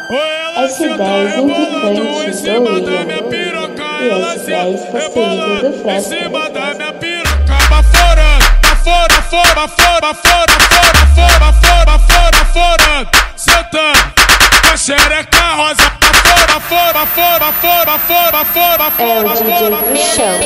S10 implicante do William e S10 posterido do Fresca. Sentando com xereca rosa, É o DJ pro chão,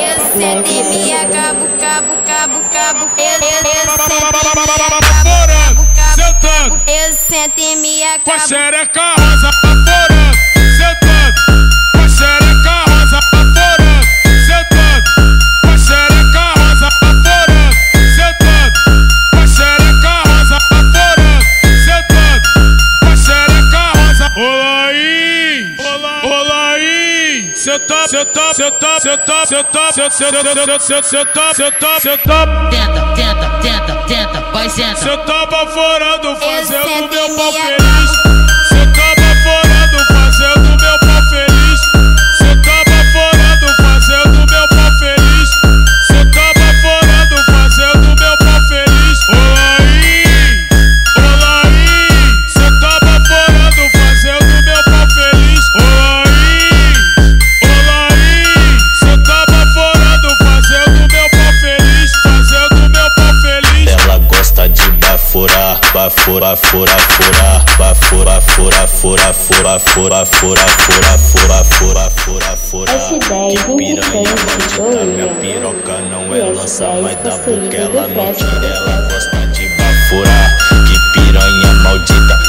sentando eu sento e me com acabo. xereca rosa, sentando com xereca rosa, sentando com xereca rosa, sentando com xereca rosa, sentando com xereca rosa. Rola aí, senta, Tenta, vai senta. cê tá baforando, fazendo meu pau feliz. Cê tá baforando, fazendo meu pau feliz. Cê tá baforando, fazendo meu pau feliz. Cê tá baforando, fazendo meu pau feliz. Rola aí, cê tá baforando, fazendo meu pau feliz. Rola aí, cê tá baforando, fazendo meu pau feliz. Fazendo meu pau feliz. Ela gosta de baforar, bafora, fora, fora, bafora, fora, fora, fora, fora, fora, fora, fora, fora, fora. S10 implicante do Minha William piroca não e é lança, mas dá porque posterido ela do não Fresca. tira. Ela gosta de baforar, que piranha maldita.